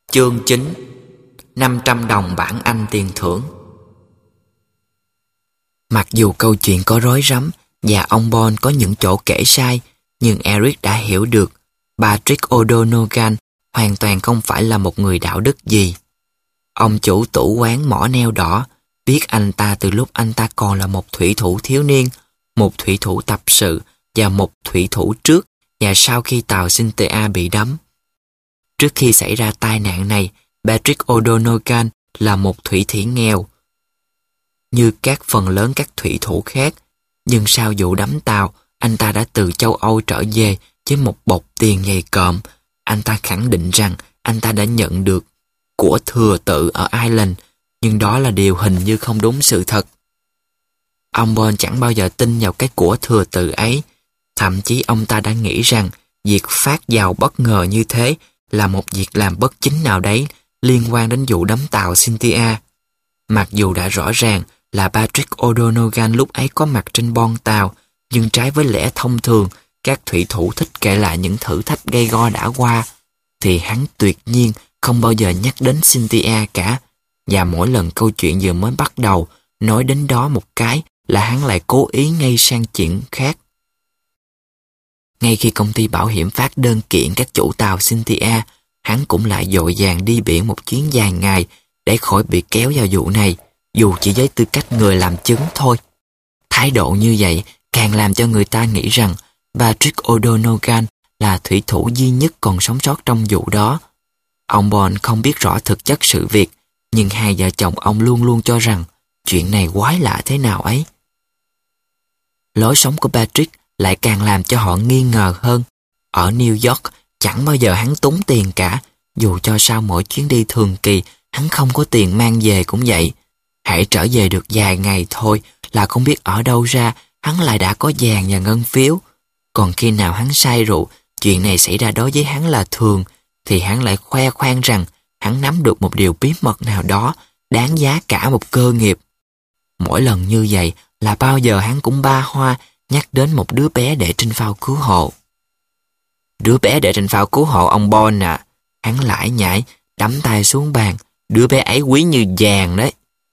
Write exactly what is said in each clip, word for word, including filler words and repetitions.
Chương chín. năm trăm đồng bảng Anh tiền thưởng. Mặc dù câu chuyện có rối rắm và ông Bond có những chỗ kể sai, nhưng Eric đã hiểu được Patrick O'Donoghue hoàn toàn không phải là một người đạo đức gì. Ông chủ tủ quán mỏ neo đỏ biết anh ta từ lúc anh ta còn là một thủy thủ thiếu niên, một thủy thủ tập sự và một thủy thủ trước và sau khi tàu Cynthia bị đắm. Trước khi xảy ra tai nạn này, Patrick O'Donoghue là một thủy thủ nghèo như các phần lớn các thủy thủ khác, nhưng sau vụ đắm tàu, anh ta đã từ châu Âu trở về với một bọc tiền dày cộm. Anh ta khẳng định rằng anh ta đã nhận được của thừa tự ở Ireland, nhưng đó là điều hình như không đúng sự thật. Ông Bond chẳng bao giờ tin vào cái của thừa tự ấy, thậm chí ông ta đã nghĩ rằng việc phát giàu bất ngờ như thế là một việc làm bất chính nào đấy liên quan đến vụ đắm tàu Cynthia. Mặc dù đã rõ ràng là Patrick O'Donoghue lúc ấy có mặt trên bon tàu, nhưng trái với lẽ thông thường các thủy thủ thích kể lại những thử thách gay go đã qua, thì hắn tuyệt nhiên không bao giờ nhắc đến Cynthia cả. Và mỗi lần câu chuyện vừa mới bắt đầu, nói đến đó một cái là hắn lại cố ý ngay sang chuyện khác. Ngay khi công ty bảo hiểm phát đơn kiện các chủ tàu Cynthia, hắn cũng lại vội vàng đi biển một chuyến dài ngày để khỏi bị kéo vào vụ này, dù chỉ với tư cách người làm chứng thôi. Thái độ như vậy càng làm cho người ta nghĩ rằng Patrick O'Donoghue là thủy thủ duy nhất còn sống sót trong vụ đó. Ông Bond không biết rõ thực chất sự việc, nhưng hai vợ chồng ông luôn luôn cho rằng chuyện này quái lạ thế nào ấy. Lối sống của Patrick lại càng làm cho họ nghi ngờ hơn. Ở New York, chẳng bao giờ hắn tốn tiền cả, dù cho sau mỗi chuyến đi thường kỳ, hắn không có tiền mang về cũng vậy. Hãy trở về được vài ngày thôi là không biết ở đâu ra, hắn lại đã có vàng và ngân phiếu. Còn khi nào hắn say rượu, chuyện này xảy ra đối với hắn là thường, thì hắn lại khoe khoang rằng hắn nắm được một điều bí mật nào đó, đáng giá cả một cơ nghiệp. Mỗi lần như vậy là bao giờ hắn cũng ba hoa nhắc đến một đứa bé để trên phao cứu hộ. Đứa bé để trên phao cứu hộ ông Bond à? Hắn lải nhải, đắm tay xuống bàn. Đứa bé ấy quý như vàng đấy.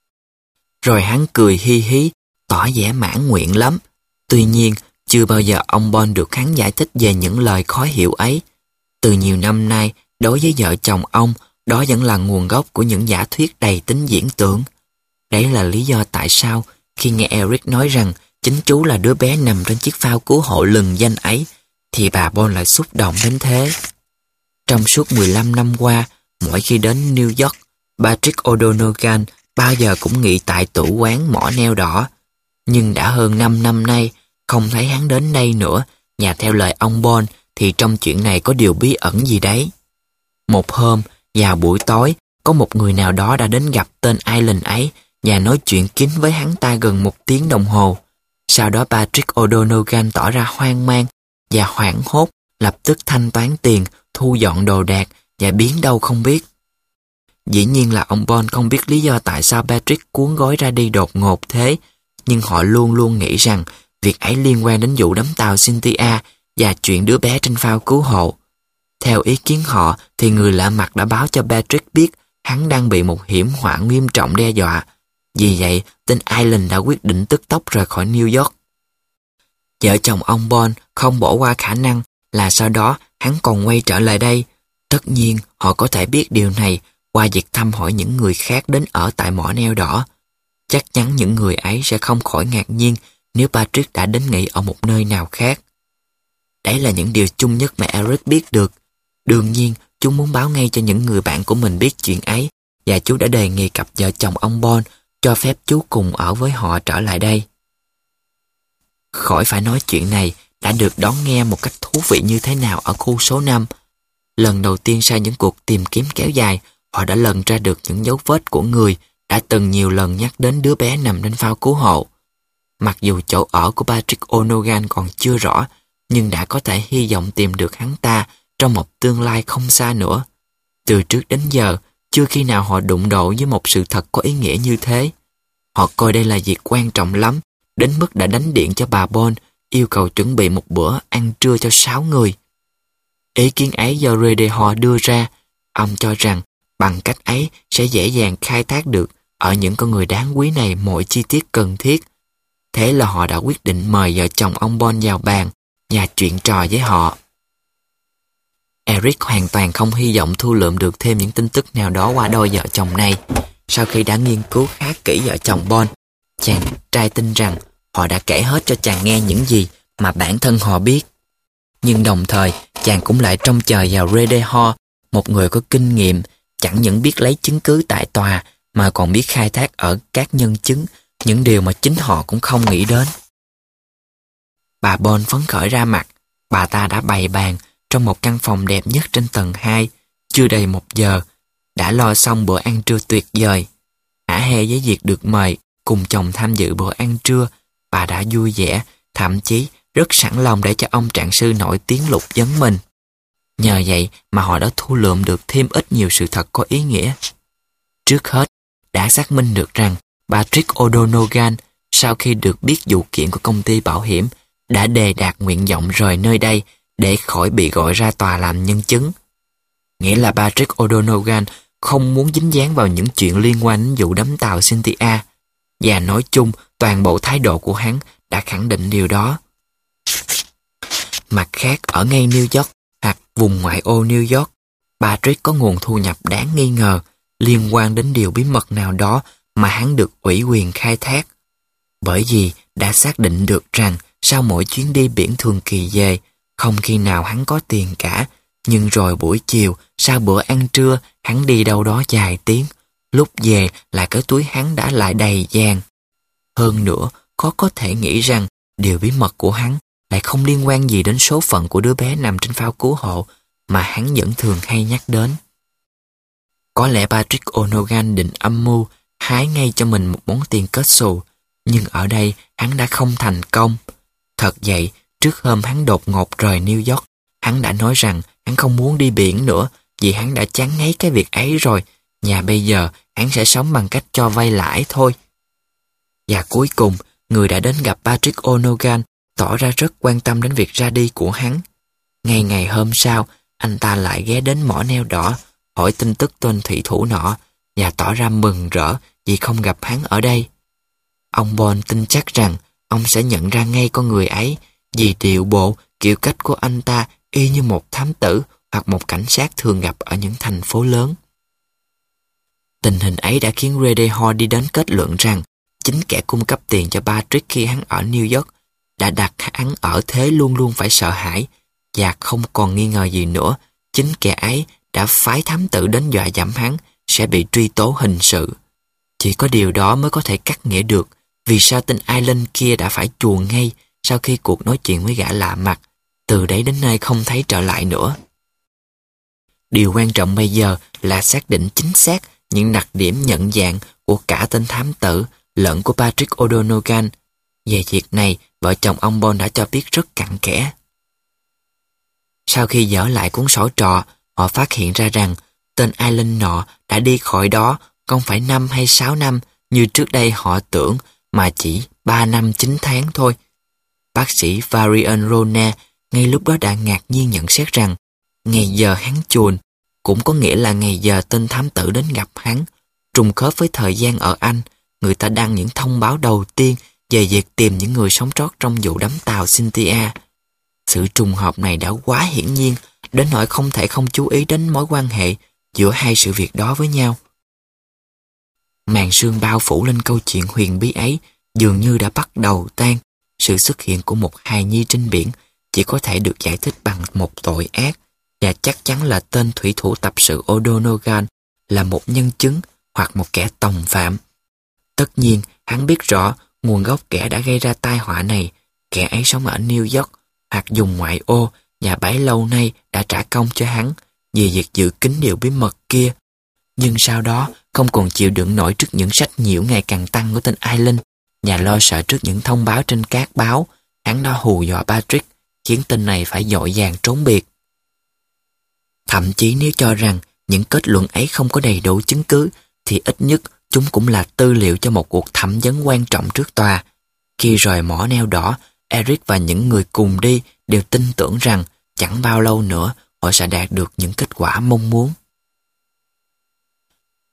Rồi hắn cười hi hí, tỏ vẻ mãn nguyện lắm. Tuy nhiên, chưa bao giờ ông Bond được hắn giải thích về những lời khó hiểu ấy. Từ nhiều năm nay, đối với vợ chồng ông, đó vẫn là nguồn gốc của những giả thuyết đầy tính diễn tưởng. Đấy là lý do tại sao khi nghe Eric nói rằng chính chú là đứa bé nằm trên chiếc phao cứu hộ lừng danh ấy, thì bà Bond lại xúc động đến thế. Trong suốt mười lăm năm qua, mỗi khi đến New York, Patrick O'Donoghue bao giờ cũng nghỉ tại tủ quán mỏ neo đỏ. Nhưng đã hơn năm năm nay, không thấy hắn đến đây nữa, và theo lời ông Bond thì trong chuyện này có điều bí ẩn gì đấy. Một hôm, vào buổi tối, có một người nào đó đã đến gặp tên Ireland ấy và nói chuyện kín với hắn ta gần một tiếng đồng hồ. Sau đó Patrick O'Donoghue tỏ ra hoang mang và hoảng hốt, lập tức thanh toán tiền, thu dọn đồ đạc và biến đâu không biết. Dĩ nhiên là ông Bond không biết lý do tại sao Patrick cuốn gói ra đi đột ngột thế, nhưng họ luôn luôn nghĩ rằng việc ấy liên quan đến vụ đắm tàu Cynthia và chuyện đứa bé trên phao cứu hộ. Theo ý kiến họ thì người lạ mặt đã báo cho Patrick biết hắn đang bị một hiểm họa nghiêm trọng đe dọa. Vì vậy, tên Ireland đã quyết định tức tốc rời khỏi New York. Vợ chồng ông Bond không bỏ qua khả năng là sau đó hắn còn quay trở lại đây. Tất nhiên, họ có thể biết điều này qua việc thăm hỏi những người khác đến ở tại mỏ neo đỏ. Chắc chắn những người ấy sẽ không khỏi ngạc nhiên nếu Patrick đã đến nghỉ ở một nơi nào khác. Đấy là những điều chung nhất mà Eric biết được. Đương nhiên, chú muốn báo ngay cho những người bạn của mình biết chuyện ấy, và chú đã đề nghị cặp vợ chồng ông Bond cho phép chú cùng ở với họ trở lại đây. Khỏi phải nói chuyện này đã được đón nghe một cách thú vị như thế nào ở khu số năm. Lần đầu tiên sau những cuộc tìm kiếm kéo dài, họ đã lần ra được những dấu vết của người đã từng nhiều lần nhắc đến đứa bé nằm trên phao cứu hộ. Mặc dù chỗ ở của Patrick O'Donoghue còn chưa rõ, nhưng đã có thể hy vọng tìm được hắn ta trong một tương lai không xa nữa. Từ trước đến giờ, chưa khi nào họ đụng độ với một sự thật có ý nghĩa như thế. Họ coi đây là việc quan trọng lắm, đến mức đã đánh điện cho bà Bond, yêu cầu chuẩn bị một bữa ăn trưa cho sáu người. Ý kiến ấy do Redehor đưa ra. Ông cho rằng Bằng cách ấy sẽ dễ dàng khai thác được ở những con người đáng quý này mọi chi tiết cần thiết. Thế là họ đã quyết định mời vợ chồng ông Bond vào bàn và chuyện trò với họ. Eric hoàn toàn không hy vọng thu lượm được thêm những tin tức nào đó qua đôi vợ chồng này. Sau khi đã nghiên cứu khá kỹ vợ chồng Bond, chàng trai tin rằng họ đã kể hết cho chàng nghe những gì mà bản thân họ biết. Nhưng đồng thời, chàng cũng lại trông chờ vào Ray Hall, một người có kinh nghiệm, chẳng những biết lấy chứng cứ tại tòa mà còn biết khai thác ở các nhân chứng những điều mà chính họ cũng không nghĩ đến. Bà Bond phấn khởi ra mặt. Bà ta đã bày bàn trong một căn phòng đẹp nhất trên tầng hai, chưa đầy một giờ, đã lo xong bữa ăn trưa tuyệt vời. Hả hê với việc được mời cùng chồng tham dự bữa ăn trưa, bà đã vui vẻ, thậm chí rất sẵn lòng để cho ông trạng sư nổi tiếng lục vấn mình. Nhờ vậy mà họ đã thu lượm được thêm ít nhiều sự thật có ý nghĩa. Trước hết, đã xác minh được rằng Patrick O'Donovan, sau khi được biết vụ kiện của công ty bảo hiểm, đã đề đạt nguyện vọng rời nơi đây để khỏi bị gọi ra tòa làm nhân chứng. Nghĩa là Patrick O'Donovan không muốn dính dáng vào những chuyện liên quan đến vụ đắm tàu Cynthia, và nói chung toàn bộ thái độ của hắn đã khẳng định điều đó. Mặt khác, ở ngay New York hoặc vùng ngoại ô New York, Patrick có nguồn thu nhập đáng nghi ngờ liên quan đến điều bí mật nào đó mà hắn được ủy quyền khai thác. Bởi vì đã xác định được rằng sau mỗi chuyến đi biển thường kỳ về, không khi nào hắn có tiền cả, nhưng rồi buổi chiều, sau bữa ăn trưa, hắn đi đâu đó vài tiếng, lúc về là cái túi hắn đã lại đầy vàng. Hơn nữa, khó có thể nghĩ rằng điều bí mật của hắn lại không liên quan gì đến số phận của đứa bé nằm trên phao cứu hộ mà hắn vẫn thường hay nhắc đến. Có lẽ Patrick O'Donovan định âm mưu hái ngay cho mình một món tiền kết xù, nhưng ở đây hắn đã không thành công. Thật vậy, trước hôm hắn đột ngột rời New York, hắn đã nói rằng hắn không muốn đi biển nữa vì hắn đã chán ngấy cái việc ấy rồi, và bây giờ hắn sẽ sống bằng cách cho vay lãi thôi. Và cuối cùng, người đã đến gặp Patrick O'Donovan tỏ ra rất quan tâm đến việc ra đi của hắn. Ngay ngày hôm sau, anh ta lại ghé đến mỏ neo đỏ, hỏi tin tức tên thủy thủ nọ và tỏ ra mừng rỡ vì không gặp hắn ở đây. Ông Bond tin chắc rằng ông sẽ nhận ra ngay con người ấy vì điệu bộ, kiểu cách của anh ta y như một thám tử hoặc một cảnh sát thường gặp ở những thành phố lớn. Tình hình ấy đã khiến Ray Hall đi đến kết luận rằng chính kẻ cung cấp tiền cho Patrick khi hắn ở New York đã đặt hắn ở thế luôn luôn phải sợ hãi, và không còn nghi ngờ gì nữa, chính kẻ ấy đã phái thám tử đến dọa dẫm hắn sẽ bị truy tố hình sự. Chỉ có điều đó mới có thể cắt nghĩa được vì sao tên Island kia đã phải chuồn ngay sau khi cuộc nói chuyện với gã lạ mặt, từ đấy đến nay không thấy trở lại nữa. Điều quan trọng bây giờ là xác định chính xác những đặc điểm nhận dạng của cả tên thám tử lẫn của Patrick O'Donovan. Về việc này, vợ chồng ông Bond đã cho biết rất cặn kẽ. Sau khi dở lại cuốn sổ trọ, họ phát hiện ra rằng tên Island nọ đã đi khỏi đó không phải năm hay sáu năm như trước đây họ tưởng, mà chỉ ba năm chín tháng thôi. Bác sĩ Varian Rona ngay lúc đó đã ngạc nhiên nhận xét rằng ngày giờ hắn chuồn cũng có nghĩa là ngày giờ tên thám tử đến gặp hắn, trùng khớp với thời gian ở Anh, người ta đăng những thông báo đầu tiên về việc tìm những người sống sót trong vụ đắm tàu Cynthia. Sự trùng hợp này đã quá hiển nhiên đến nỗi không thể không chú ý đến mối quan hệ giữa hai sự việc đó với nhau. Màn sương bao phủ lên câu chuyện huyền bí ấy dường như đã bắt đầu tan. Sự xuất hiện của một hài nhi trên biển chỉ có thể được giải thích bằng một tội ác, và chắc chắn là tên thủy thủ tập sự O'Donovan là một nhân chứng hoặc một kẻ tòng phạm. Tất nhiên, hắn biết rõ nguồn gốc kẻ đã gây ra tai họa này. Kẻ ấy sống ở New York hoặc vùng ngoại ô và bấy lâu nay đã trả công cho hắn vì việc giữ kín điều bí mật kia. Nhưng sau đó không còn chịu đựng nổi trước những sách nhiễu ngày càng tăng của tên Island và lo sợ trước những thông báo trên các báo, hắn đã hù dọa Patrick, khiến tên này phải vội vàng trốn biệt. Thậm chí nếu cho rằng những kết luận ấy không có đầy đủ chứng cứ, thì ít nhất chúng cũng là tư liệu cho một cuộc thẩm vấn quan trọng trước tòa. Khi rời mỏ neo đỏ, Eric và những người cùng đi đều tin tưởng rằng chẳng bao lâu nữa họ sẽ đạt được những kết quả mong muốn.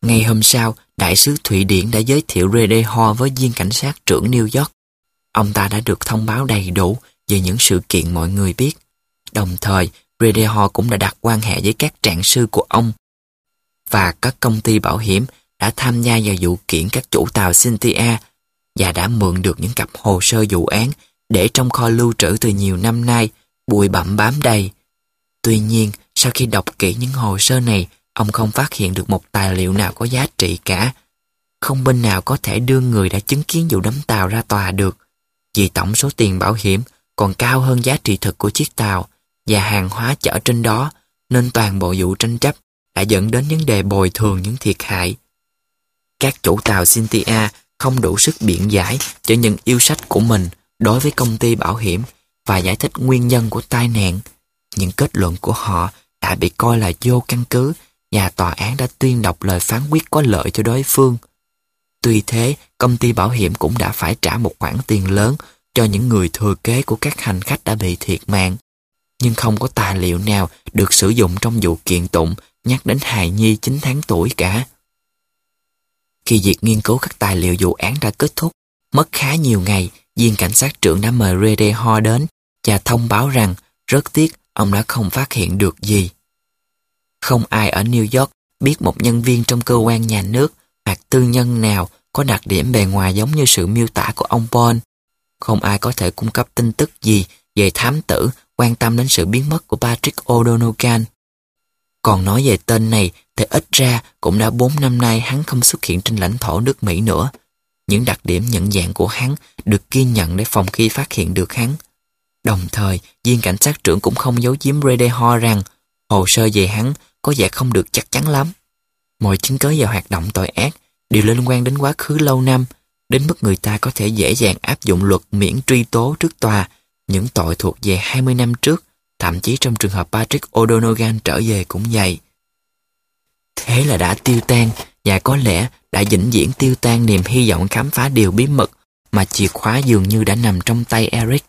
Ngày hôm sau, đại sứ Thụy Điển đã giới thiệu Rede Hall với viên cảnh sát trưởng New York. Ông ta đã được thông báo đầy đủ về những sự kiện mọi người biết. Đồng thời, Rede Hall cũng đã đặt quan hệ với các trạng sư của ông và các công ty bảo hiểm đã tham gia vào vụ kiện các chủ tàu Cynthia và đã mượn được những cặp hồ sơ vụ án để trong kho lưu trữ từ nhiều năm nay, bụi bặm bám đầy. Tuy nhiên, sau khi đọc kỹ những hồ sơ này, ông không phát hiện được một tài liệu nào có giá trị cả. Không bên nào có thể đưa người đã chứng kiến vụ đắm tàu ra tòa được, vì tổng số tiền bảo hiểm còn cao hơn giá trị thực của chiếc tàu và hàng hóa chở trên đó, nên toàn bộ vụ tranh chấp đã dẫn đến vấn đề bồi thường những thiệt hại. Các chủ tàu Cynthia không đủ sức biện giải cho những yêu sách của mình đối với công ty bảo hiểm và giải thích nguyên nhân của tai nạn. Những kết luận của họ đã bị coi là vô căn cứ và tòa án đã tuyên đọc lời phán quyết có lợi cho đối phương. Tuy thế, công ty bảo hiểm cũng đã phải trả một khoản tiền lớn cho những người thừa kế của các hành khách đã bị thiệt mạng. Nhưng không có tài liệu nào được sử dụng trong vụ kiện tụng nhắc đến hài nhi chín tháng tuổi cả. Khi việc nghiên cứu các tài liệu vụ án đã kết thúc, mất khá nhiều ngày, viên cảnh sát trưởng đã mời Rede Hall đến và thông báo rằng rất tiếc ông đã không phát hiện được gì. Không ai ở New York biết một nhân viên trong cơ quan nhà nước hoặc tư nhân nào có đặc điểm bề ngoài giống như sự miêu tả của ông Bond. Không ai có thể cung cấp tin tức gì về thám tử quan tâm đến sự biến mất của Patrick O'Donoghue. Còn nói về tên này thì ít ra cũng đã bốn năm nay hắn không xuất hiện trên lãnh thổ nước Mỹ nữa. Những đặc điểm nhận dạng của hắn được ghi nhận để phòng khi phát hiện được hắn. Đồng thời, viên cảnh sát trưởng cũng không giấu giếm Rede Hall rằng hồ sơ về hắn có vẻ không được chắc chắn lắm. Mọi chứng cứ về hoạt động tội ác đều liên quan đến quá khứ lâu năm, đến mức người ta có thể dễ dàng áp dụng luật miễn truy tố trước tòa những tội thuộc về hai mươi năm trước, thậm chí trong trường hợp Patrick O'Donoghue trở về cũng vậy. Thế là đã tiêu tan, và có lẽ đã vĩnh viễn tiêu tan niềm hy vọng khám phá điều bí mật mà chìa khóa dường như đã nằm trong tay Eric.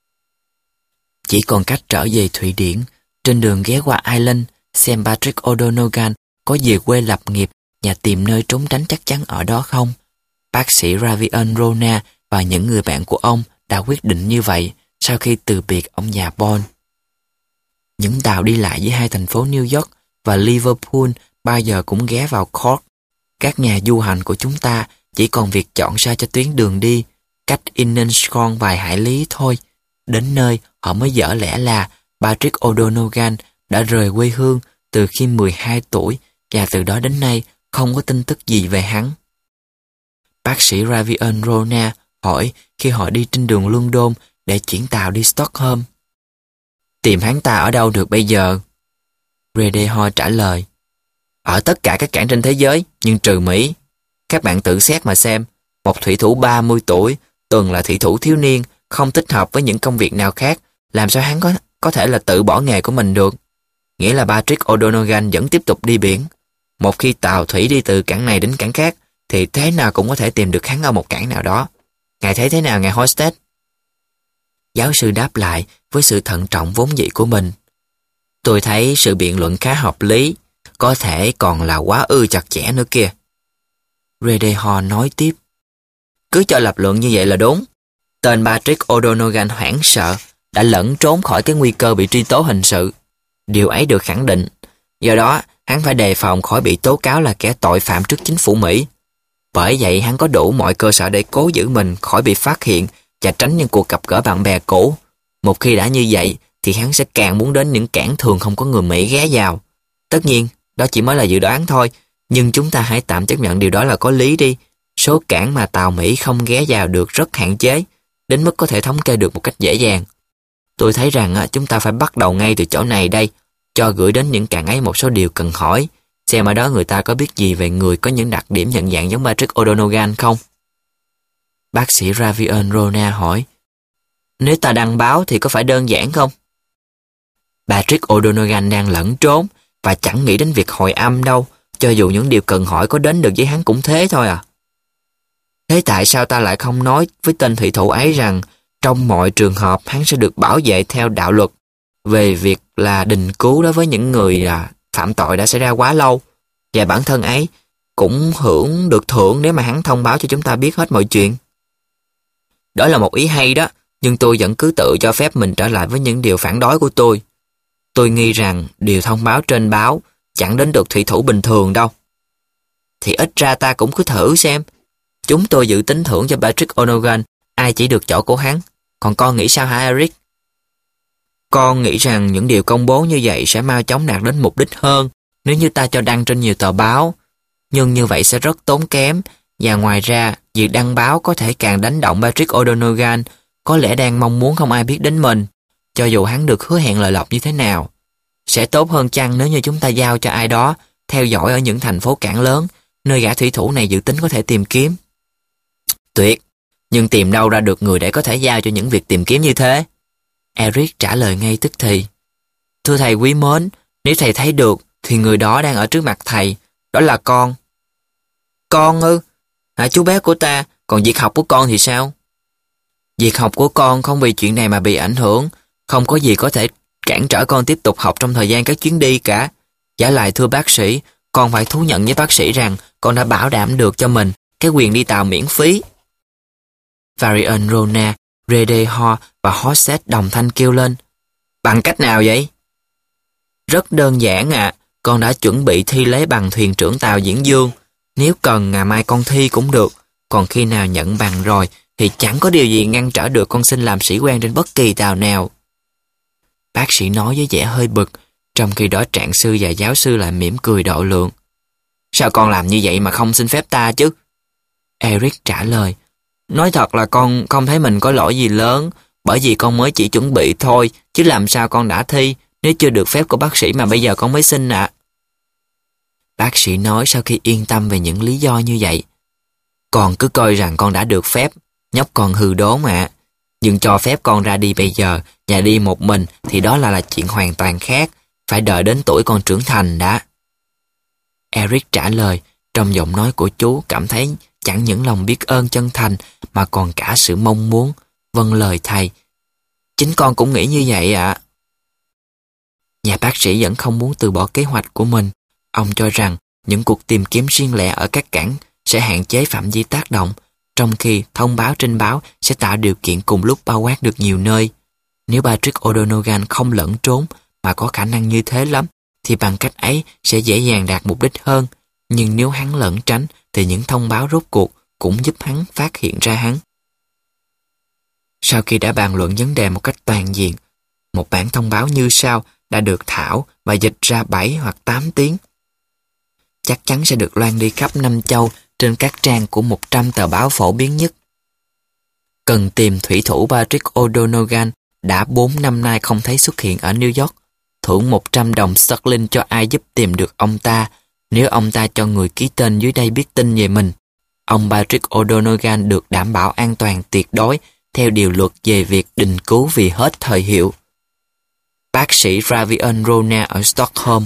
Chỉ còn cách trở về Thụy Điển, trên đường ghé qua Ireland, xem Patrick O'Donoghue có về quê lập nghiệp và tìm nơi trốn tránh chắc chắn ở đó không. Bác sĩ Ravian Rona và những người bạn của ông đã quyết định như vậy sau khi từ biệt ông già Bond. Những tàu đi lại giữa hai thành phố New York và Liverpool bao giờ cũng ghé vào Cork. Các nhà du hành của chúng ta chỉ còn việc chọn ra cho tuyến đường đi, cách Inniskron vài hải lý thôi. Đến nơi họ mới dở lẽ là Patrick O'Donoghue đã rời quê hương từ khi mười hai tuổi và từ đó đến nay không có tin tức gì về hắn. Bác sĩ Ravian Rona hỏi khi họ đi trên đường London để chuyển tàu đi Stockholm. Tìm hắn ta ở đâu được bây giờ? Rede Hall trả lời. Ở tất cả các cảng trên thế giới, nhưng trừ Mỹ. Các bạn tự xét mà xem, một thủy thủ ba mươi tuổi, từng là thủy thủ thiếu niên, không thích hợp với những công việc nào khác, làm sao hắn có, có thể là tự bỏ nghề của mình được? Nghĩa là Patrick O'Donoghue vẫn tiếp tục đi biển. Một khi tàu thủy đi từ cảng này đến cảng khác, thì thế nào cũng có thể tìm được hắn ở một cảng nào đó. Ngài thấy thế nào, ngài Hosted? Giáo sư đáp lại với sự thận trọng vốn dĩ của mình. Tôi thấy sự biện luận khá hợp lý, có thể còn là quá ư chặt chẽ nữa kìa. Rede Hall nói tiếp. Cứ cho lập luận như vậy là đúng. Tên Patrick O'Donoghue hoảng sợ, đã lẫn trốn khỏi cái nguy cơ bị truy tố hình sự. Điều ấy được khẳng định. Do đó, hắn phải đề phòng khỏi bị tố cáo là kẻ tội phạm trước chính phủ Mỹ. Bởi vậy, hắn có đủ mọi cơ sở để cố giữ mình khỏi bị phát hiện và tránh những cuộc gặp gỡ bạn bè cũ. Một khi đã như vậy, thì hắn sẽ càng muốn đến những cảng thường không có người Mỹ ghé vào. Tất nhiên, đó chỉ mới là dự đoán thôi, nhưng chúng ta hãy tạm chấp nhận điều đó là có lý đi. Số cảng mà tàu Mỹ không ghé vào được rất hạn chế, đến mức có thể thống kê được một cách dễ dàng. Tôi thấy rằng chúng ta phải bắt đầu ngay từ chỗ này đây, cho gửi đến những cảng ấy một số điều cần hỏi, xem ở đó người ta có biết gì về người có những đặc điểm nhận dạng giống Patrick O'Donoghue không? Bác sĩ Ravian Rona hỏi. Nếu ta đăng báo thì có phải đơn giản không? Patrick O'Donoghue đang lẫn trốn và chẳng nghĩ đến việc hồi âm đâu, cho dù những điều cần hỏi có đến được với hắn cũng thế thôi à. Thế tại sao ta lại không nói với tên thủy thủ ấy rằng trong mọi trường hợp hắn sẽ được bảo vệ theo đạo luật về việc là đình cứu đối với những người là phạm tội đã xảy ra quá lâu, và bản thân ấy cũng hưởng được thưởng nếu mà hắn thông báo cho chúng ta biết hết mọi chuyện. Đó là một ý hay đó, nhưng tôi vẫn cứ tự cho phép mình trở lại với những điều phản đối của tôi. Tôi nghi rằng điều thông báo trên báo chẳng đến được thủy thủ bình thường đâu. Thì ít ra ta cũng cứ thử xem. Chúng tôi dự tính thưởng cho Patrick O'Donovan ai chỉ được chỗ của hắn. Còn con nghĩ sao hả Eric? Con nghĩ rằng những điều công bố như vậy sẽ mau chóng đạt đến mục đích hơn nếu như ta cho đăng trên nhiều tờ báo. Nhưng như vậy sẽ rất tốn kém, và ngoài ra, việc đăng báo có thể càng đánh động Patrick O'Donovan, có lẽ đang mong muốn không ai biết đến mình, cho dù hắn được hứa hẹn lợi lộc như thế nào. Sẽ tốt hơn chăng nếu như chúng ta giao cho ai đó theo dõi ở những thành phố cảng lớn, nơi gã thủy thủ này dự tính có thể tìm kiếm. Tuyệt, nhưng tìm đâu ra được người để có thể giao cho những việc tìm kiếm như thế? Eric trả lời ngay tức thì. Thưa thầy quý mến, nếu thầy thấy được, thì người đó đang ở trước mặt thầy, đó là con. Con ư? Hả chú bé của ta, còn việc học của con thì sao? Việc học của con không vì chuyện này mà bị ảnh hưởng, không có gì có thể cản trở con tiếp tục học trong thời gian các chuyến đi cả. Giả lại thưa bác sĩ, con phải thú nhận với bác sĩ rằng con đã bảo đảm được cho mình cái quyền đi tàu miễn phí. Varian Rona, Rede Ho và Hosset đồng thanh kêu lên. Bằng cách nào vậy? Rất đơn giản ạ, à, con đã chuẩn bị thi lấy bằng thuyền trưởng tàu Diễn Dương. Nếu cần ngày mai con thi cũng được, còn khi nào nhận bằng rồi thì chẳng có điều gì ngăn trở được con xin làm sĩ quan trên bất kỳ tàu nào. Bác sĩ nói với vẻ hơi bực, trong khi đó trạng sư và giáo sư lại mỉm cười độ lượng. Sao con làm như vậy mà không xin phép ta chứ? Eric trả lời. Nói thật là con không thấy mình có lỗi gì lớn, bởi vì con mới chỉ chuẩn bị thôi, chứ làm sao con đã thi, nếu chưa được phép của bác sĩ mà bây giờ con mới xin ạ. À. Bác sĩ nói sau khi yên tâm về những lý do như vậy. Con cứ coi rằng con đã được phép, nhóc con hư đốn ạ. À. Nhưng cho phép con ra đi bây giờ, và đi một mình thì đó là, là chuyện hoàn toàn khác, phải đợi đến tuổi con trưởng thành đã. Eric trả lời, trong giọng nói của chú cảm thấy chẳng những lòng biết ơn chân thành mà còn cả sự mong muốn. Vâng lời thầy. Chính con cũng nghĩ như vậy ạ. À. Nhà bác sĩ vẫn không muốn từ bỏ kế hoạch của mình. Ông cho rằng những cuộc tìm kiếm riêng lẻ ở các cảng sẽ hạn chế phạm vi tác động, trong khi thông báo trên báo sẽ tạo điều kiện cùng lúc bao quát được nhiều nơi. Nếu Patrick O'Donovan không lẫn trốn, mà có khả năng như thế lắm, thì bằng cách ấy sẽ dễ dàng đạt mục đích hơn. Nhưng nếu hắn lẩn tránh, thì những thông báo rốt cuộc cũng giúp hắn phát hiện ra hắn. Sau khi đã bàn luận vấn đề một cách toàn diện, một bản thông báo như sau đã được thảo và dịch ra bảy hoặc tám tiếng. Chắc chắn sẽ được loan đi khắp năm châu trên các trang của một trăm tờ báo phổ biến nhất. Cần tìm thủy thủ Patrick O'Donovan đã bốn năm nay không thấy xuất hiện ở New York. Thưởng một trăm đồng sterling cho ai giúp tìm được ông ta, nếu ông ta cho người ký tên dưới đây biết tin về mình. Ông Patrick O'Donovan được đảm bảo an toàn tuyệt đối theo điều luật về việc đình cứu vì hết thời hiệu. Bác sĩ Ravian Rona ở Stockholm.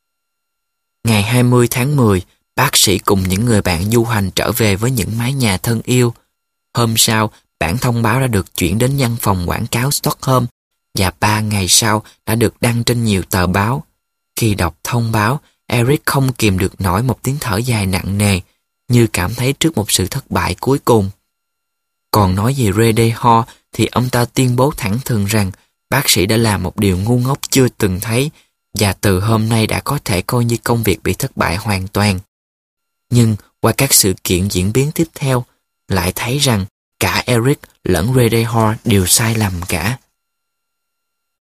Ngày hai mươi tháng mười, bác sĩ cùng những người bạn du hành trở về với những mái nhà thân yêu. Hôm sau, bản thông báo đã được chuyển đến văn phòng quảng cáo Stockholm và ba ngày sau đã được đăng trên nhiều tờ báo. Khi đọc thông báo, Eric không kìm được nổi một tiếng thở dài nặng nề, như cảm thấy trước một sự thất bại cuối cùng. Còn nói về Rede Ho thì ông ta tuyên bố thẳng thừng rằng bác sĩ đã làm một điều ngu ngốc chưa từng thấy và từ hôm nay đã có thể coi như công việc bị thất bại hoàn toàn. Nhưng qua các sự kiện diễn biến tiếp theo, lại thấy rằng cả Eric lẫn Rede Ho đều sai lầm cả.